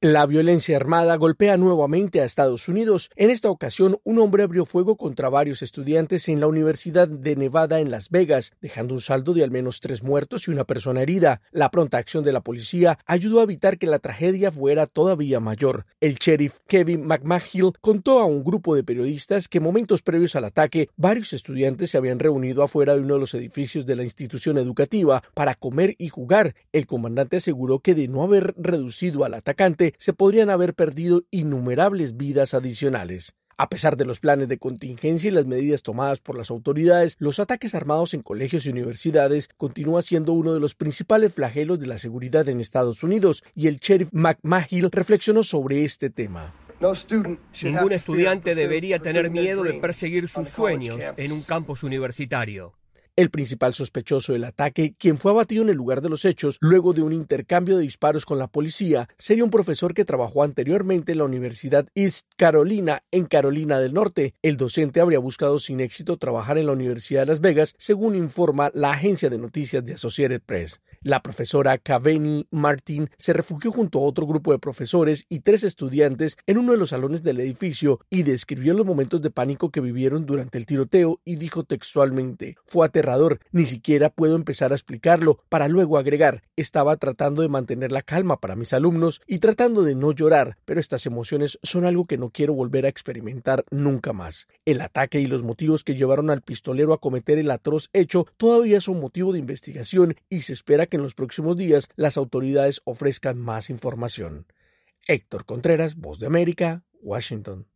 La violencia armada golpea nuevamente a Estados Unidos. En esta ocasión, un hombre abrió fuego contra varios estudiantes en la Universidad de Nevada en Las Vegas, dejando un saldo de al menos 3 muertos y una persona herida. La pronta acción de la policía ayudó a evitar que la tragedia fuera todavía mayor. El sheriff Kevin McMahill contó a un grupo de periodistas que momentos previos al ataque, varios estudiantes se habían reunido afuera de uno de los edificios de la institución educativa para comer y jugar. El comandante aseguró que de no haber reducido al atacante, se podrían haber perdido innumerables vidas adicionales. A pesar de los planes de contingencia y las medidas tomadas por las autoridades, los ataques armados en colegios y universidades continúan siendo uno de los principales flagelos de la seguridad en Estados Unidos, y el sheriff McMahill reflexionó sobre este tema. Ningún estudiante debería tener miedo de perseguir sus sueños en un campus universitario. El principal sospechoso del ataque, quien fue abatido en el lugar de los hechos luego de un intercambio de disparos con la policía, sería un profesor que trabajó anteriormente en la Universidad East Carolina, en Carolina del Norte. El docente habría buscado sin éxito trabajar en la Universidad de Las Vegas, según informa la agencia de noticias de Associated Press. La profesora Kaveni Martin se refugió junto a otro grupo de profesores y 3 estudiantes en uno de los salones del edificio y describió los momentos de pánico que vivieron durante el tiroteo y dijo textualmente: "Fue aterrador, ni siquiera puedo empezar a explicarlo", para luego agregar: "Estaba tratando de mantener la calma para mis alumnos y tratando de no llorar, pero estas emociones son algo que no quiero volver a experimentar nunca más". El ataque y los motivos que llevaron al pistolero a cometer el atroz hecho todavía son motivo de investigación y se espera que en los próximos días las autoridades ofrezcan más información. Héctor Contreras, Voz de América, Washington.